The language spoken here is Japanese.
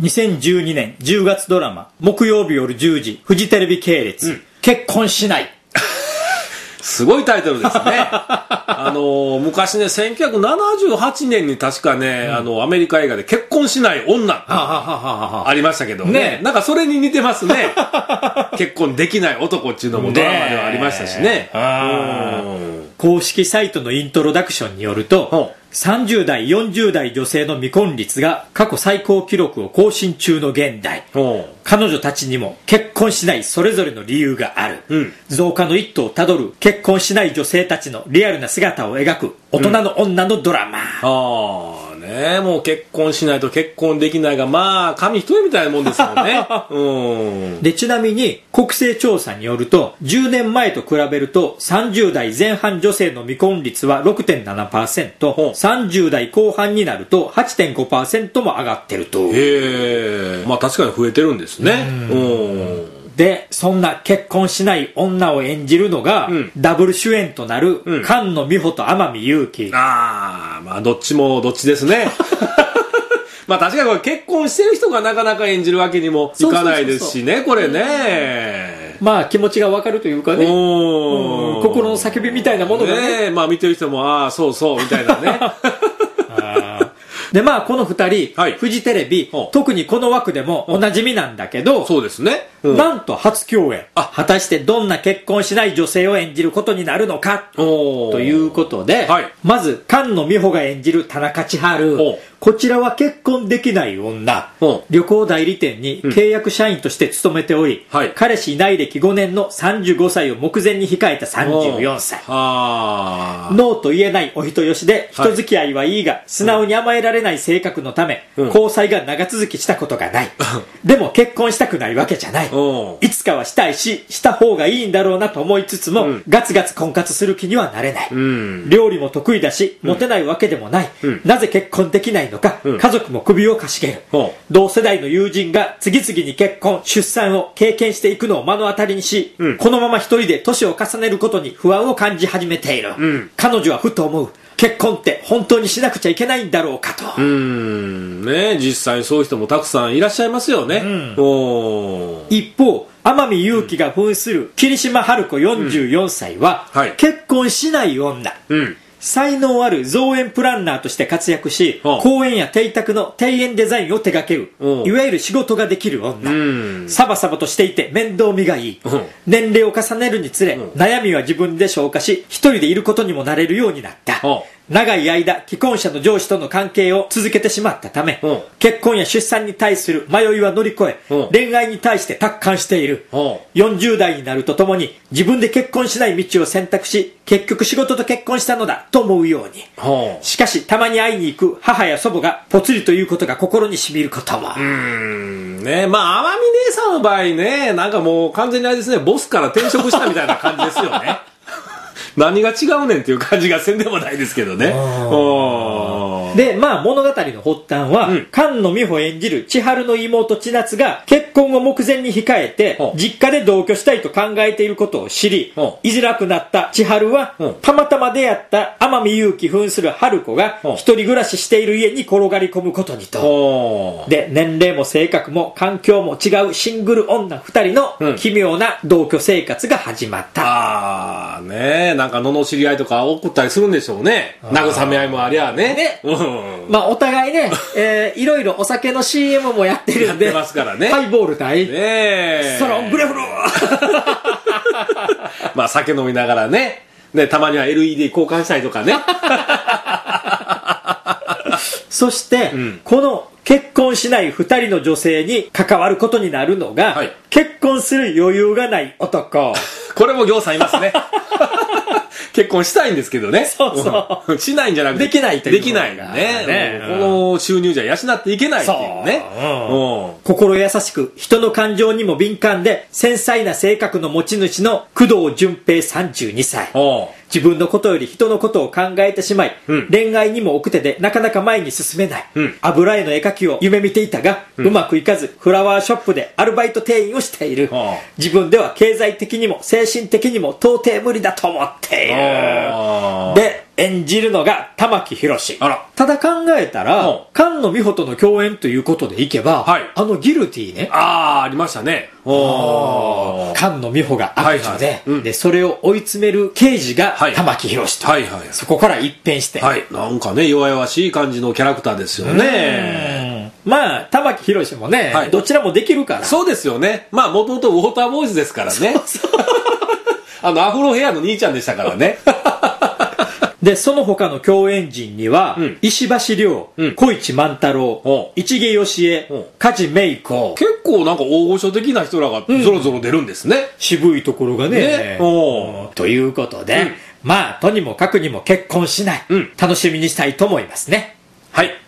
2012年10月ドラマ木曜日夜10時フジテレビ系列、結婚しないすごいタイトルですね。昔ね、1978年に確かね、アメリカ映画で結婚しない女ってありましたけどね。なんかそれに似てますね。結婚できない男っていうのもドラマではありましたしね。 公式サイトのイントロダクションによると、30代40代女性の未婚率が過去最高記録を更新中の現代、彼女たちにも結婚しないそれぞれの理由がある、増加の一途をたどる結婚しない女性たちのリアルな姿を描く大人の女のドラマ、 ね、もう結婚しないと結婚できないが、まあ紙一重みたいなもんですもんね。 でちなみに国勢調査によると10年前と比べると30代前半女性の未婚率は 6.7%、30代後半になると 8.5% も上がってると。 へえ、まあ確かに増えてるんですね。 でそんな結婚しない女を演じるのが、ダブル主演となる、菅野美穂と天海祐希。 まあどっちもどっちですね。まあ確かにこれ結婚してる人がなかなか演じるわけにもいかないですしね、これね。 まあ気持ちがわかるというかね、心の叫びみたいなものがね、 まあ見てる人もそうそうみたいなね。 でまあこの2人、フジテレビ、特にこの枠でもおなじみなんだけど、 そうですね、 なんと初共演。果たしてどんな結婚しない女性を演じることになるのかということで、まず菅野美穂が演じる田中千春、こちらは結婚できない女、旅行代理店に契約社員として勤めており、彼氏いない歴5年の35歳を目前に控えた34歳、ノーと言えないお人よしで人付き合いはいいが、素直に甘えられない性格のため、交際が長続きしたことがない。でも結婚したくないわけじゃない。いつかはしたいしした方がいいんだろうなと思いつつも、ガツガツ婚活する気にはなれない、料理も得意だしモテないわけでもない、なぜ結婚できないのか、家族も首をかしげる、同世代の友人が次々に結婚出産を経験していくのを目の当たりにし、このまま一人で年を重ねることに不安を感じ始めている、彼女はふと思う。結婚って本当にしなくちゃいけないんだろうかと。 ね、実際そういう人もたくさんいらっしゃいますよね。 一方天海祐希が扮する桐島春子44歳は、結婚しない女、才能ある造園プランナーとして活躍し、公園や邸宅の庭園デザインを手掛ける、いわゆる仕事ができる女、サバサバとしていて面倒見がいい、年齢を重ねるにつれ、悩みは自分で消化し一人でいることにもなれるようになった、長い間既婚者の上司との関係を続けてしまったため、結婚や出産に対する迷いは乗り越え、恋愛に対して達観している、40代になるとともに自分で結婚しない道を選択し、結局仕事と結婚したのだと思うように、しかしたまに会いに行く母や祖母がぽつりということが心に染みることも。 ね、まあ天海姉さんの場合ね、なんかもう完全にあれですね、ボスから転職したみたいな感じですよね。何が違うねんっていう感じがせんでもないですけどね。 でまあ物語の発端は、菅野美穂演じる千春の妹千夏が結婚を目前に控えて、実家で同居したいと考えていることを知り、居づらくなった千春は、たまたま出会った天海祐希扮する春子が一人暮らししている家に転がり込むことにと。で年齢も性格も環境も違うシングル女2人の奇妙な同居生活が始まった。 ねえ、なんか罵り合いとか送ったりするんでしょうね。慰め合いもありゃね。 まあお互いね、いろいろお酒の CM もやってるんで、 やってますからね。 ハイボール対ストロングレフルまあ酒飲みながらね、たまには LED 交換したりとかね。 そして、この結婚しない2人の女性に関わることになるのが、結婚する余裕がない男。 これも行さんいますね。結婚したいんですけどね。 そうそう。 しないんじゃなくて。 できないという。 できないね。この収入じゃ養っていけないっていうね。 心優しく、人の感情にも敏感で、繊細な性格の持ち主の工藤淳平32歳。自分のことより人のことを考えてしまい、恋愛にも奥手でなかなか前に進めない、油絵の絵描きを夢見ていたが、うまくいかずフラワーショップでアルバイト店員をしている、自分では経済的にも精神的にも到底無理だと思っている、 で、演じるのが玉木宏。 あら。 ただ考えたら、菅野美穂との共演ということでいけば、ギルティね。 ありましたね。 菅野美穂が悪女で、で、それを追い詰める刑事が玉木宏と。そこから一変して。 なんかね、弱々しい感じのキャラクターですよね。 まあ、玉木宏もね、どちらもできるから。 そうですよね。まあ、もともとウォーターボーイズですからね。アフロヘアの兄ちゃんでしたからね。 で、その他の共演陣には、石橋亮、小市万太郎、市毛義恵、梶芽衣子。 結構なんか大御所的な人らがゾロゾロ出るんですね。 渋いところがね。ということで、まあ、とにもかくにも結婚しない。楽しみにしたいと思いますね。 はい。